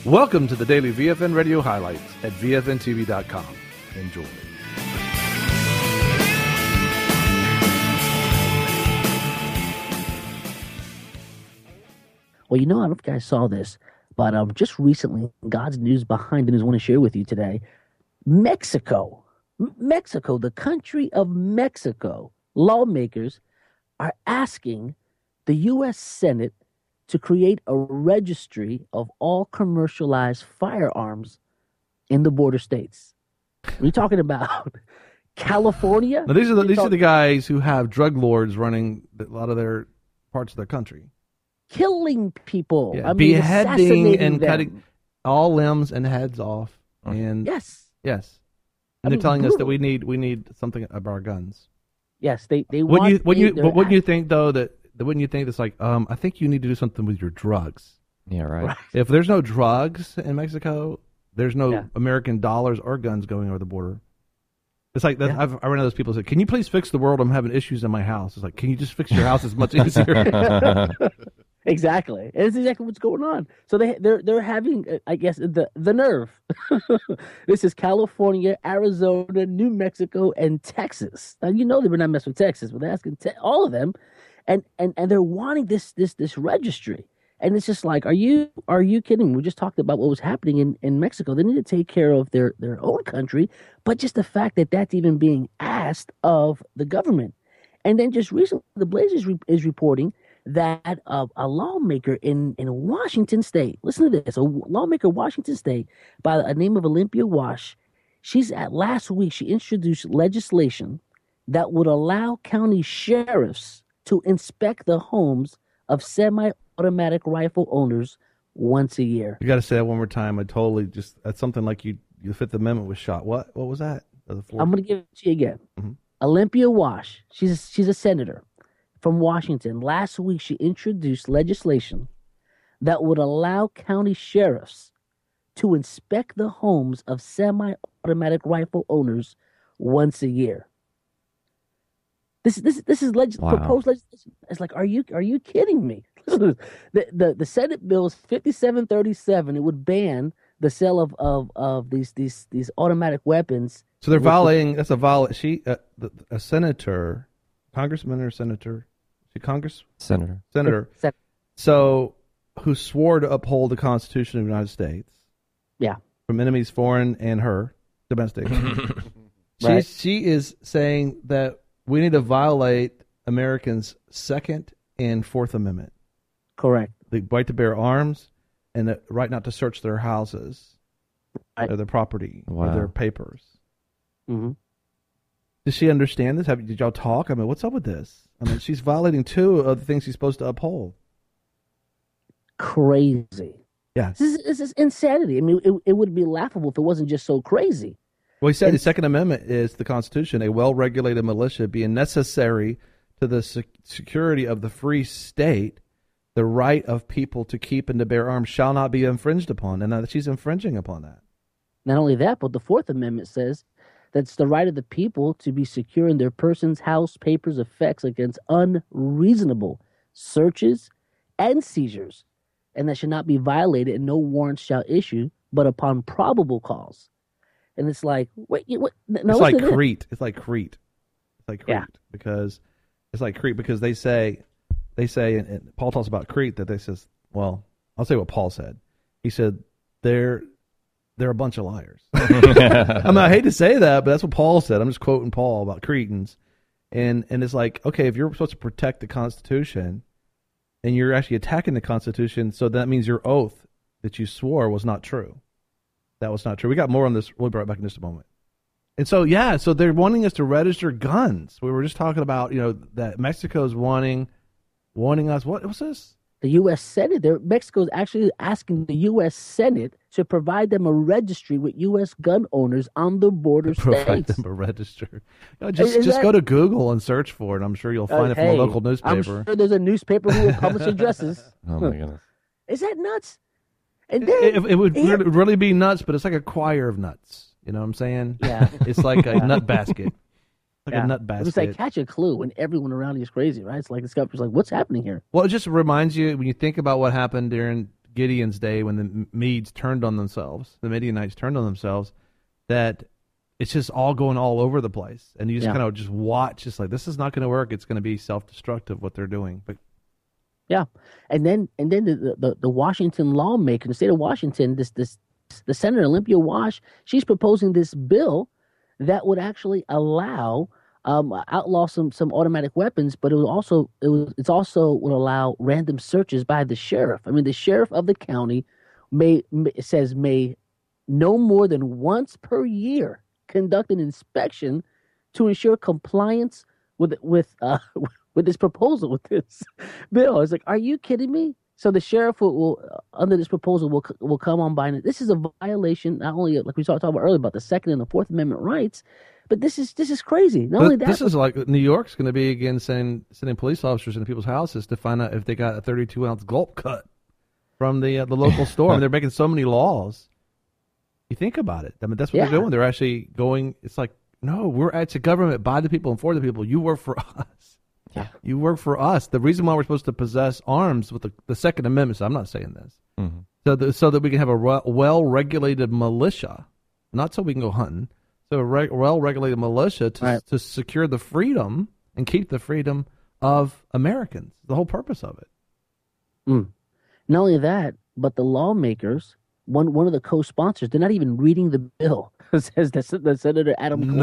Welcome to the daily VFN radio highlights at VFNTV.com. Enjoy. Well, I don't know if you guys saw this, but just recently, God's news behind the news I want to share with you today. Mexico, the country of Mexico, lawmakers are asking the U.S. Senate to create a registry of all commercialized firearms in the border states. We're talking about California. Now, these are the guys who have drug lords running a lot of their parts of their country. Killing people. Yeah, beheading and them. cutting all limbs and heads off. And Yes. And they're telling us that we need something about our guns. Yes, they Wouldn't want. you think though that wouldn't you think that's like I think you need to do something with your drugs. Yeah, right. If there's no drugs in Mexico, there's no Yeah. American dollars or guns going over the border. It's like that. I run into those people who say, "Can you please fix the world? I'm having issues in my house." It's like, can you just fix your house? It's much easier. Exactly. And it's exactly what's going on. So they're having, I guess, the nerve. This is California, Arizona, New Mexico, and Texas. Now they were not messing with Texas, but they're asking all of them, and they're wanting this registry. And it's just like, are you kidding me? We just talked about what was happening in Mexico. They need to take care of their own country, but just the fact that that's even being asked of the government. And then just recently, the Blaze is reporting that a lawmaker in Washington State, listen to this, a lawmaker in Washington State by the name of Olympia Wash, last week she introduced legislation that would allow county sheriffs to inspect the homes of semi-automatic rifle owners once a year. You got to say that one more time. That's something like the Fifth Amendment was shot. What was that? I'm going to give it to you again. Mm-hmm. Olympia Wash, she's a senator from Washington. Last week, she introduced legislation that would allow county sheriffs to inspect the homes of semi-automatic rifle owners once a year. This is proposed legislation. It's like, are you kidding me? The Senate bill is 5737. It would ban the sale of these automatic weapons. So they're violating. That's a violation. A senator, congressman or senator. Senator. So, who swore to uphold the Constitution of the United States? Yeah. From enemies, foreign and her domestic. Right. She is saying that we need to violate Americans' Second and Fourth Amendment. Correct. The right to bear arms and the right not to search their houses, or their property, or their papers. Mm-hmm. Does she understand this? Did y'all talk? What's up with this? She's violating two of the things she's supposed to uphold. Crazy. Yeah. This is insanity. It would be laughable if it wasn't just so crazy. Well, he said the Second Amendment is the Constitution. A well-regulated militia being necessary to the security of the free state, the right of people to keep and to bear arms shall not be infringed upon. And she's infringing upon that. Not only that, but the Fourth Amendment says that's the right of the people to be secure in their persons, house, papers, effects against unreasonable searches and seizures, and that should not be violated, and no warrants shall issue, but upon probable cause. And it's like, wait, what? No, it's like Crete. It's like Crete. Because it's like Crete because they say, and Paul talks about Crete that they says, well, I'll say what Paul said. He said they're a bunch of liars. I hate to say that, but that's what Paul said. I'm just quoting Paul about Cretans. And it's like, okay, if you're supposed to protect the Constitution and you're actually attacking the Constitution, so that means your oath that you swore was not true. That was not true. We got more on this. We'll be right back in just a moment. And so, so they're wanting us to register guns. We were just talking about, that Mexico's wanting us. What was this? The U.S. Senate, Mexico is actually asking the U.S. Senate to provide them a registry with U.S. gun owners on the border provide states. Them a register. Just go to Google and search for it. I'm sure you'll find it from a local newspaper. I'm sure there's a newspaper who will publish addresses. Oh, my goodness. Is that nuts? And then, it would really be nuts, but it's like a choir of nuts. You know what I'm saying? Yeah. It's like a nut basket. A nut basket. It's like catch a clue when everyone around you is crazy, right? It's like the sculptor's like, what's happening here? Well, it just reminds you, when you think about what happened during Gideon's day when the Medes turned on themselves, the Midianites turned on themselves, that it's just all going all over the place. And you just kind of just watch, just like, this is not going to work. It's going to be self-destructive what they're doing. But yeah. And then the Washington lawmaker, the state of Washington, the Senator Olympia Wash, she's proposing this bill that would actually allow outlaw some automatic weapons, but it also would allow random searches by the sheriff. I mean, the sheriff of the county may no more than once per year conduct an inspection to ensure compliance with this proposal, with this bill. It's like, are you kidding me? So the sheriff will under this proposal will come on by. This is a violation, not only like we talked about earlier about the Second and the Fourth Amendment rights, but this is crazy. Not only that, this is like New York's going to be again sending police officers into people's houses to find out if they got a 32-ounce gulp cut from the local store. I mean, they're making so many laws. You think about it. I mean, that's what they're doing. They're actually going. It's like, no, it's a government by the people and for the people. You work for us. Yeah. You work for us. The reason why we're supposed to possess arms with the Second Amendment. So I'm not saying this. Mm-hmm. So that we can have a well-regulated militia, not so we can go hunting. So a well-regulated militia to secure the freedom and keep the freedom of Americans. The whole purpose of it. Not only that, but the lawmakers. One of the co-sponsors, they're not even reading the bill. It says the Senator Adam Klein.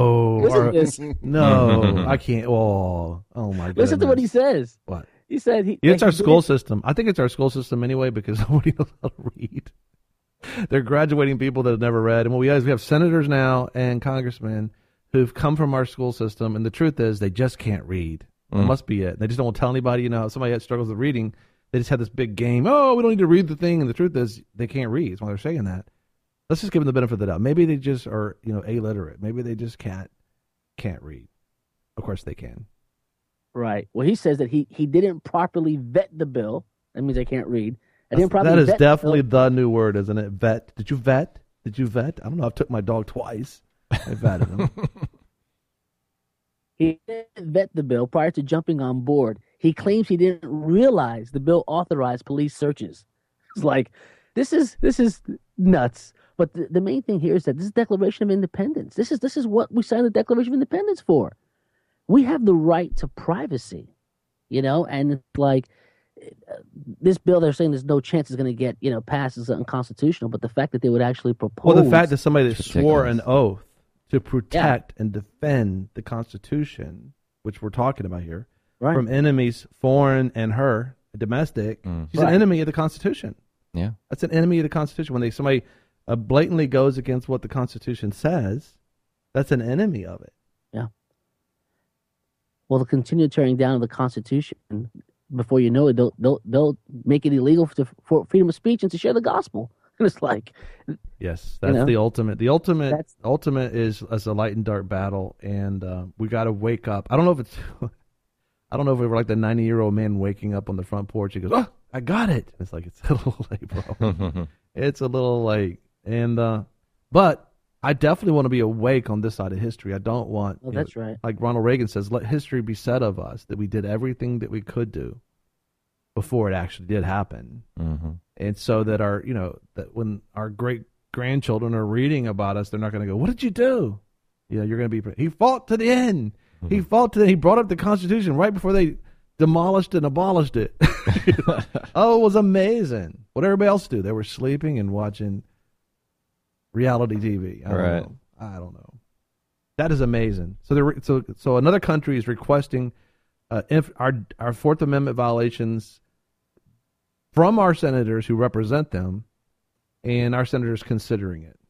No, I can't. Oh my goodness. Listen to what he says. What? He said it's our school system. I think it's our school system anyway because nobody knows how to read. They're graduating people that have never read. And what we have senators now and congressmen who've come from our school system, and the truth is they just can't read. That must be it. They just don't want to tell anybody, somebody that struggles with reading. They just have this big game. Oh, we don't need to read the thing. And the truth is they can't read. That's why they're saying that. Let's just give them the benefit of the doubt. Maybe they just are, illiterate. Maybe they just can't read. Of course they can. Right. Well, he says that he didn't properly vet the bill. That means they can't read. That is definitely the new word, isn't it? Vet. Did you vet? I don't know. I took my dog twice. I vetted him. He didn't vet the bill prior to jumping on board. He claims he didn't realize the bill authorized police searches. It's like, this is nuts. But the main thing here is that this is Declaration of Independence. This is what we signed the Declaration of Independence for. We have the right to privacy, and it's like this bill, they're saying there's no chance it's going to get, passed as unconstitutional, but the fact that they would actually propose. Well, the fact that somebody that swore an oath to protect and defend the Constitution, which we're talking about here, from enemies, foreign and domestic, she's an enemy of the Constitution. Yeah. That's an enemy of the Constitution. When somebody blatantly goes against what the Constitution says, that's an enemy of it. Yeah. Well, they'll continue tearing down the Constitution. Before you know it, they'll make it illegal for freedom of speech and to share the gospel. And it's like, yes, that's the ultimate. The ultimate is as a light and dark battle, and we got to wake up. I don't know if we're like the 90-year-old man waking up on the front porch. He goes, "Oh, I got it." It's like, it's a little late, bro. It's a little late, and but I definitely want to be awake on this side of history. I don't want. Oh, that's right. Like Ronald Reagan says, let history be said of us that we did everything that we could do before it actually did happen, and so that that when our great grandchildren are reading about us, they're not going to go, "What did you do?" You're going to be. He fought to the end. He fought to. He brought up the Constitution right before they demolished and abolished it. Oh, it was amazing. What everybody else do? They were sleeping and watching reality TV. I don't know. That is amazing. So another country is requesting if our Fourth Amendment violations from our senators who represent them, and our senators considering it.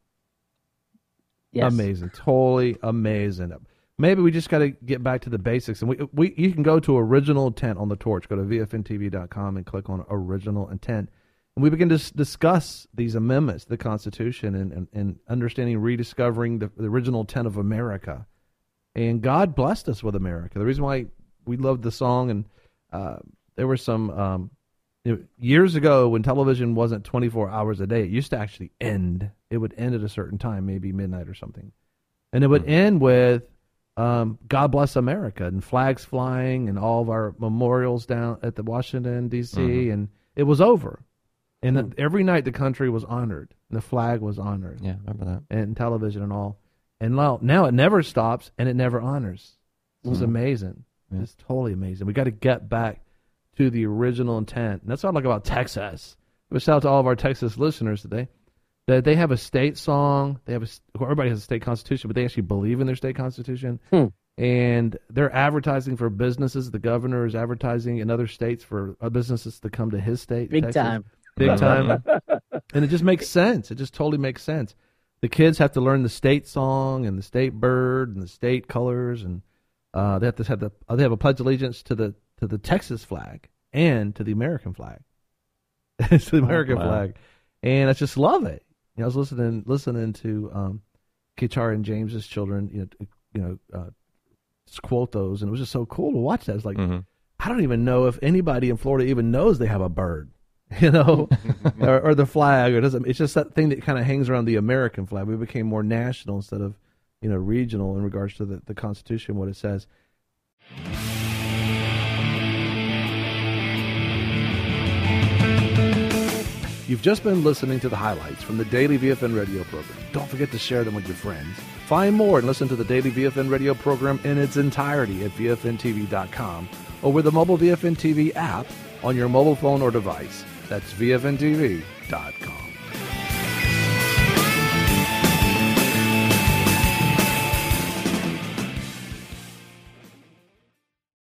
Yes. Amazing. Totally amazing. Maybe we just got to get back to the basics. And you can go to Original Intent on the Torch. Go to VFNTV.com and click on Original Intent. And we begin to discuss these amendments to the Constitution and understanding, rediscovering the original intent of America. And God blessed us with America. The reason why we loved the song, and there were some years ago when television wasn't 24 hours a day, it used to actually end. It would end at a certain time, maybe midnight or something. And it would end with God Bless America and flags flying and all of our memorials down at the Washington, D.C., and it was over. And every night the country was honored. And the flag was honored. Yeah, remember that. And television and all. And now it never stops and it never honors. It was amazing. Yeah. It's totally amazing. We got to get back to the original intent. And that's what I like about Texas. I shout out to all of our Texas listeners today that they have a state song. They have everybody has a state constitution, but they actually believe in their state constitution. And they're advertising for businesses. The governor is advertising in other states for businesses to come to his state. Big Texas. time. Big time. And it just makes sense. It just totally makes sense. The kids have to learn the state song and the state bird and the state colors, and they have a pledge allegiance to the Texas flag and to the American flag. It's the American flag, and I just love it. I was listening to Kichar and James's children, quote those, and it was just so cool to watch that. It's like I don't even know if anybody in Florida even knows they have a bird, or the flag, or doesn't. It's just that thing that kind of hangs around the American flag. We became more national instead of regional in regards to the Constitution, what it says. You've just been listening to the highlights from the Daily VFN radio program. Don't forget to share them with your friends. Find more and listen to the Daily VFN radio program in its entirety at VFNTV.com or with the mobile VFN TV app on your mobile phone or device. That's VFNTV.com.